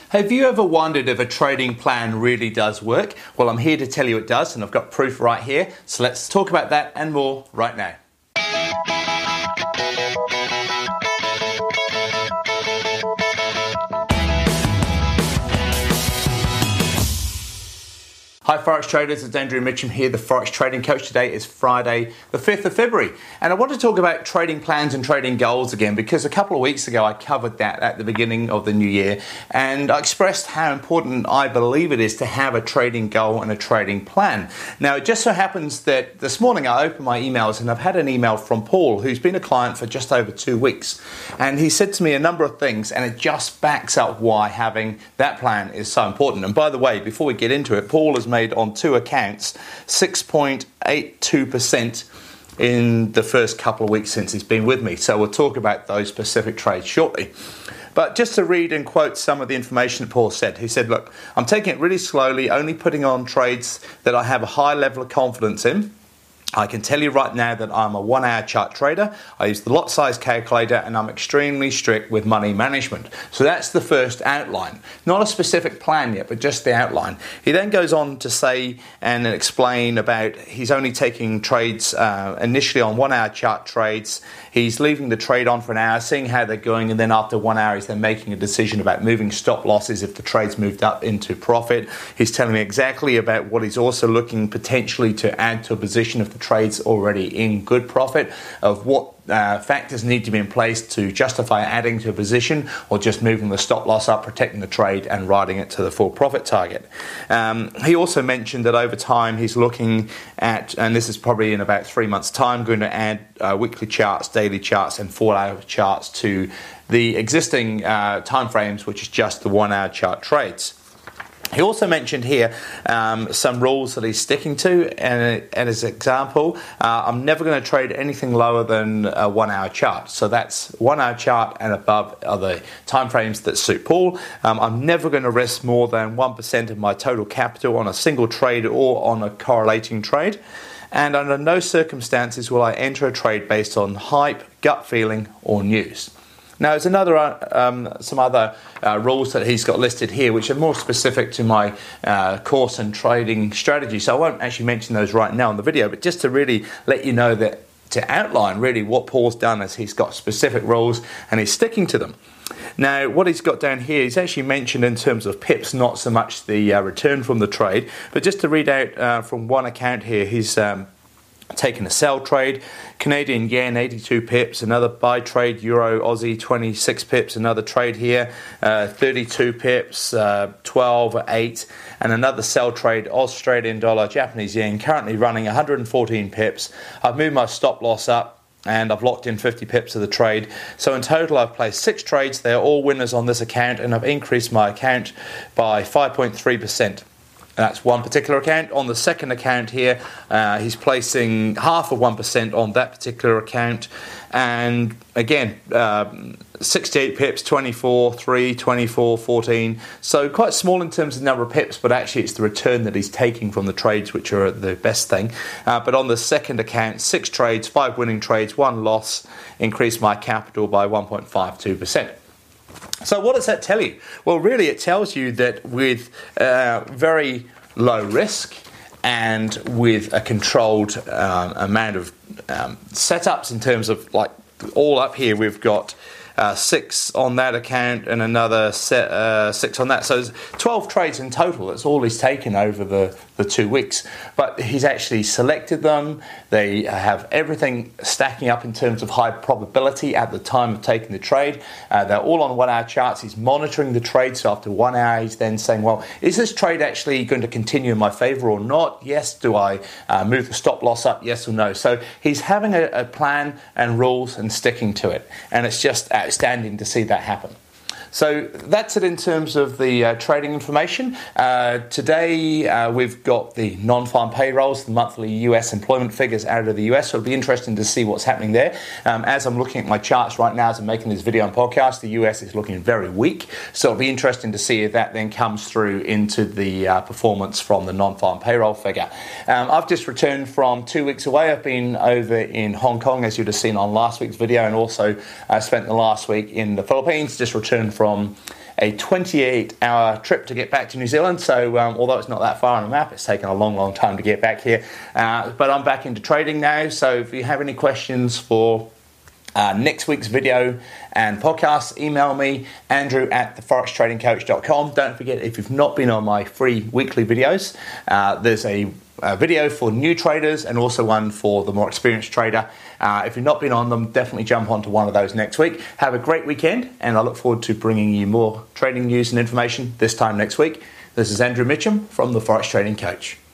Have you ever wondered if a trading plan really does work? Well, I'm here to tell you it does, and I've got proof right here. So let's talk about that and more right now. Hi Forex traders, it's Andrew Mitchum here, the Forex Trading Coach. Today is Friday the 5th of February and I want to talk about trading plans and trading goals again because a couple of weeks ago I covered that at the beginning of the new year and I expressed how important I believe it is to have a trading goal and a trading plan. Now it just so happens that this morning I opened my emails and I've had an email from Paul who's been a client for just over 2 weeks and he said to me a number of things and it just backs up why having that plan is so important. And by the way, before we get into it, Paul has made on 2 accounts 6.82% in the first couple of weeks since he's been with me. So we'll talk about those specific trades shortly. But just to read and quote some of the information that Paul said. He said, look, I'm taking it really slowly, only putting on trades that I have a high level of confidence in. I can tell you right now that I'm a 1 hour chart trader. I use the lot size calculator and I'm extremely strict with money management. So that's the first outline. Not a specific plan yet, but just the outline. He then goes on to say and explain about he's only taking trades initially on 1 hour chart trades. He's leaving the trade on for an hour, seeing how they're going, and then after 1 hour he's then making a decision about moving stop losses if the trade's moved up into profit. He's telling me exactly about what he's also looking potentially to add to a position if the trade's already in good profit, of what factors need to be in place to justify adding to a position or just moving the stop loss up, protecting the trade and riding it to the full profit target. He also mentioned that over time he's looking at, and this is probably in about 3 months time, going to add weekly charts, daily charts and 4 hour charts to the existing time frames, which is just the 1 hour chart trades. He also mentioned here some rules that he's sticking to, and as an example, I'm never going to trade anything lower than a 1 hour chart. So that's 1 hour chart and above are the timeframes that suit Paul. I'm never going to risk more than 1% of my total capital on a single trade or on a correlating trade. And under no circumstances will I enter a trade based on hype, gut feeling, or news. Now, there's some other rules that he's got listed here, which are more specific to my course and trading strategy. So I won't actually mention those right now in the video, but just to really let you know that to outline really what Paul's done is he's got specific rules and he's sticking to them. Now, what he's got down here, he's actually mentioned in terms of pips, not so much the return from the trade, but just to read out from one account here, he's taken a sell trade, Canadian yen 82 pips, another buy trade, Euro Aussie 26 pips, another trade here 32 pips, 12, 8, and another sell trade, Australian dollar, Japanese yen, currently running 114 pips. I've moved my stop loss up and I've locked in 50 pips of the trade. So in total I've placed 6 trades, they're all winners on this account, and I've increased my account by 5.3%. That's one particular account. On the second account here, he's placing half of 1% on that particular account. And again, 68 pips, 24, 3, 24, 14. So quite small in terms of number of pips, but actually it's the return that he's taking from the trades which are the best thing. But on the second account, 6 trades, 5 winning trades, 1 loss, increased my capital by 1.52%. So what does that tell you? Well, really it tells you that with very low risk and with a controlled amount of setups in terms of, like, all up here we've got 6 on that account and another 6 on that. So there's 12 trades in total. That's all he's taken over the 2 weeks. But he's actually selected them. They have everything stacking up in terms of high probability at the time of taking the trade. They're all on 1 hour charts. He's monitoring the trade. So after 1 hour, he's then saying, well, is this trade actually going to continue in my favor or not? Yes. Do I move the stop loss up? Yes or no? So he's having a plan and rules and sticking to it. And it's just outstanding to see that happen. So that's it in terms of the trading information. Today we've got the non-farm payrolls, the monthly US employment figures out of the US. So it'll be interesting to see what's happening there. As I'm looking at my charts right now as I'm making this video and podcast, the US is looking very weak. So it'll be interesting to see if that then comes through into the performance from the non-farm payroll figure. I've just returned from 2 weeks away. I've been over in Hong Kong, as you'd have seen on last week's video, and also spent the last week in the Philippines, just returned from a 28-hour trip to get back to New Zealand. So although it's not that far on the map, it's taken a long time to get back here. But I'm back into trading now. So if you have any questions for next week's video and podcast, email me, andrew@theforextradingcoach.com. Don't forget, if you've not been on my free weekly videos, there's a video for new traders and also one for the more experienced trader. If you've not been on them, definitely jump onto one of those next week. Have a great weekend, and I look forward to bringing you more trading news and information this time next week. This is Andrew Mitchum from The Forex Trading Coach.